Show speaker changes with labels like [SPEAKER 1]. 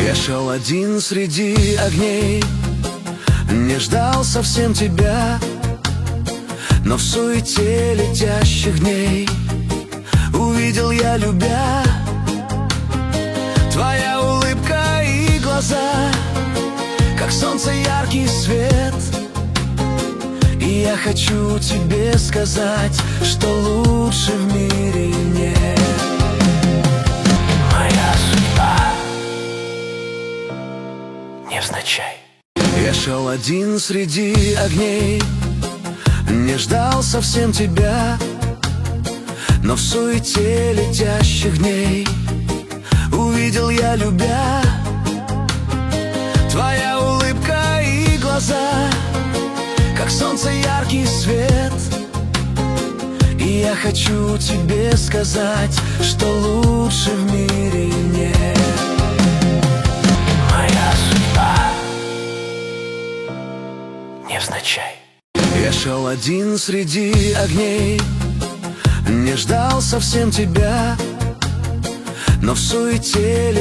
[SPEAKER 1] Я шел один среди огней, не ждал совсем тебя, но в суете летящих дней увидел я, любя, твоя улыбка и глаза, как солнце яркий свет. И я хочу тебе сказать, что лучше в мире нет. Моя судьба невзначай. Я шел один среди огней, не ждал совсем тебя, но в суете летящих дней увидел я, любя, твоя улыбка и глаза, как солнце яркий свет. И я хочу тебе сказать, что лучше в мире нет. Моя судьба невзначай. Я шел один среди огней, не ждал совсем тебя, но в суете